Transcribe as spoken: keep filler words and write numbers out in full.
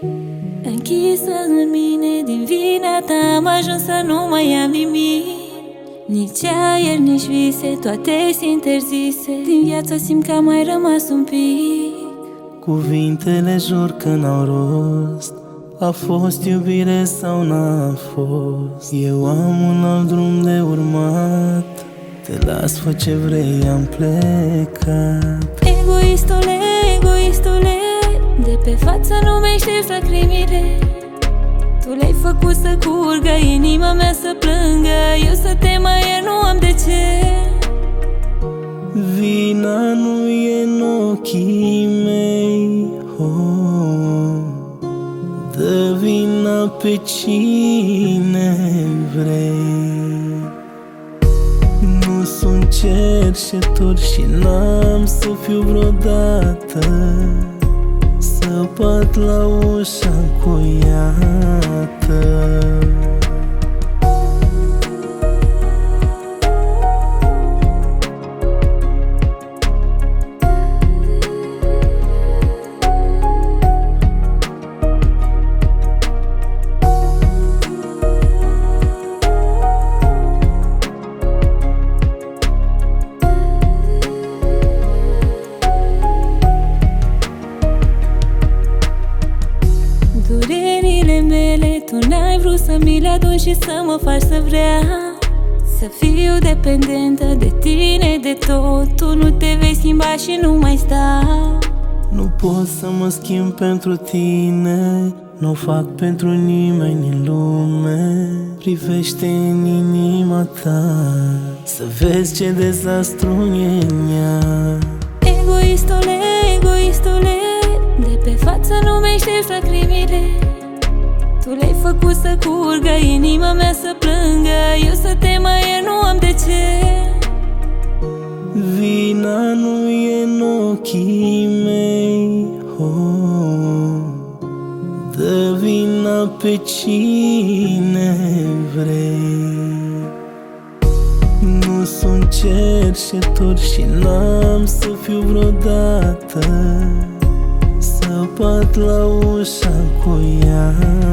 închisă în mine. Din vina ta am ajuns să nu mai am nimic, nici aer, nici vise, toate sunt interzise. Din viață simt că a mai rămas un pic. Cuvintele jur că n-au rost, a fost iubire sau n-a fost. Eu am un alt drum de urmat, te las, fă ce vrei, am plecat. Egoistule, egoistule, de pe față nu mi-ai șters lacrimile. Tu le-ai făcut să curgă, inima mea să plângă, eu să te mai iert, nu am de ce. Vina nu e în ochii mei, oh. Dă vina pe cine vrei. Nu sunt cerșetor și n-am să fiu vreodată să bat la ușa încuiată. Durerile mele tu n-ai vrut să mi le aduni și să mă faci să vreau să fiu dependentă de tine, de tot. Tu nu te vei schimba și nu mai stau. Nu pot să mă schimb pentru tine, n-o fac pentru nimeni în lume. Privește în inima ta să vezi ce dezastru e în ea. Egoistule, egoistule, de pe față nu mi-ai șters lacrimile. Tu le-ai făcut să curgă, inima mea să plângă, eu să te mai iert, nu am de ce. Vina nu e în ochii mei, oh. Dă vina pe cine vrei. Nu sunt cerșetor și n-am să fiu vreodată să bat la ușa încuiată.